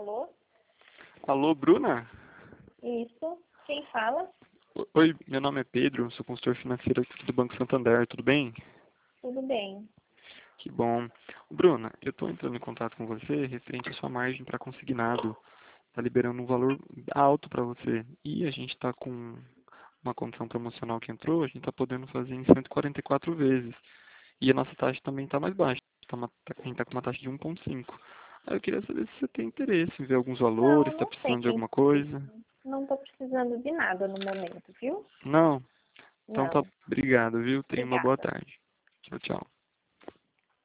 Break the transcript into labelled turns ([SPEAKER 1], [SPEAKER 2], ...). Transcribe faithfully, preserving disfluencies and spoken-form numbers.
[SPEAKER 1] Alô?
[SPEAKER 2] Alô, Bruna?
[SPEAKER 1] Isso. Quem fala?
[SPEAKER 2] O- Oi, meu nome é Pedro, sou consultor financeiro aqui do Banco Santander, tudo bem?
[SPEAKER 1] Tudo bem.
[SPEAKER 2] Que bom. Bruna, eu estou entrando em contato com você referente à sua margem para consignado. Está liberando um valor alto para você. E a gente está com uma condição promocional que entrou, a gente está podendo fazer em cento e quarenta e quatro vezes. E a nossa taxa também está mais baixa. Tá uma- tá- a gente está com uma taxa de um vírgula cinco. Aí eu queria saber se você tem interesse em ver alguns valores,
[SPEAKER 1] Não,
[SPEAKER 2] está
[SPEAKER 1] não
[SPEAKER 2] precisando de
[SPEAKER 1] tem.
[SPEAKER 2] alguma coisa.
[SPEAKER 1] Não estou precisando de nada no momento, viu?
[SPEAKER 2] Não? Então tá,
[SPEAKER 1] Não.
[SPEAKER 2] obrigado, viu? Tenha uma boa
[SPEAKER 1] Obrigada.
[SPEAKER 2] tarde. Tchau, tchau.